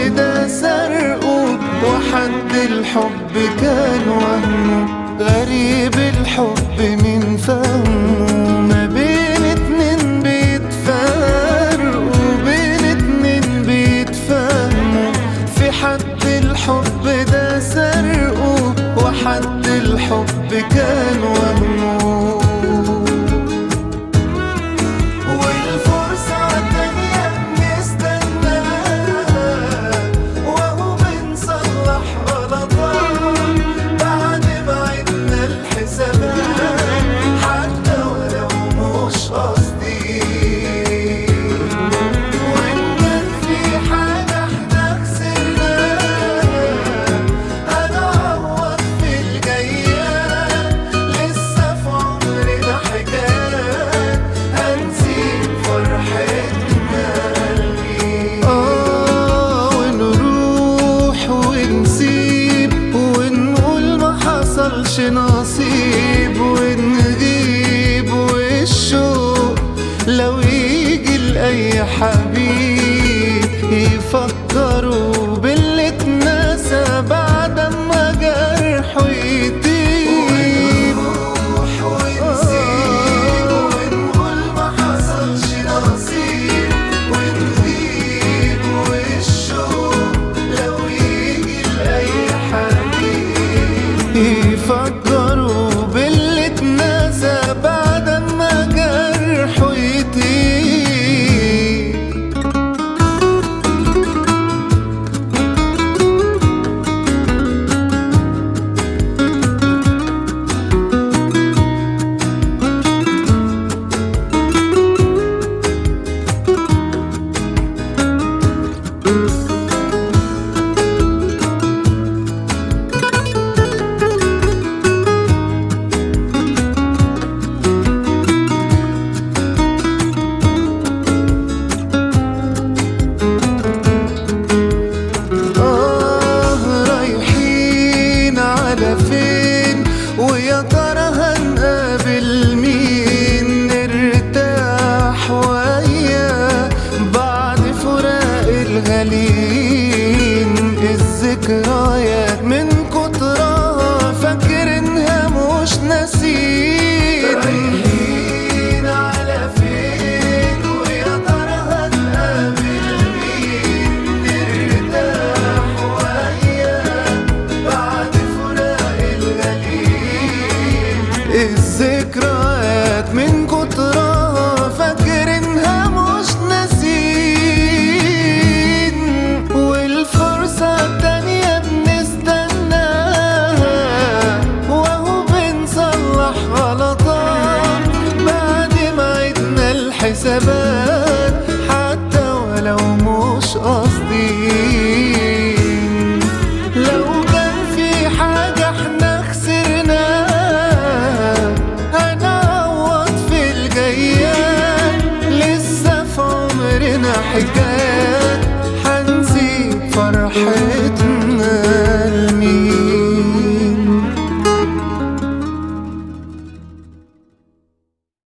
ده سرقه، وحد الحب كان وهمه. غريب الحب من فهمه، ما بين اتنين بيتفرقوا، بين اتنين بيتفهموا. في حد الحب ده سرقه، وحد الحب كان وهمه. والفرصة التانية بنستناها، وهو بنصلح غلطات بعد ما عدنا الحسابات، حتى ولو مش قصدي. وإن كان في حاجة احنا خسرناها، هنعوض في الجايات. لسه في عمرنا حكايات، هنسيب فرحتنا قلبي. ونروح ونسيب، ونقول ما حصلش نصيب، ونغيب والشوق لو يجي لأي حبيب يفكروا باللي اتنسى بعد ما جرحه يطيب. ونروح ونسيب، ونقول ما حصلش نصيب، ونغيب والشوق لو يجي لأي حبيب يفكروا باللي اتنسى بعد ما جرحه يطيب. رايحين على فين؟ ويا ترى هنقابل مين؟ نرتاح وياه بعد فراق الغالين. الذكريات من كترها فاكرينها مش ناسين. رايحين على فين؟ ويا ترى هنقابل مين؟ نرتاح وياه بعد فراق الغالين. الذكريات من كترها فاكرينها مش ناسين. والفرصة التانية بنستناها، وهو بنصلح غلطات بعد ما عدنا الحسابات، حتى ولو مش قاصدين. لو كان في حاجة احنا خسرناها، هنعوض في الجايات. لسه في عمرنا حكاية،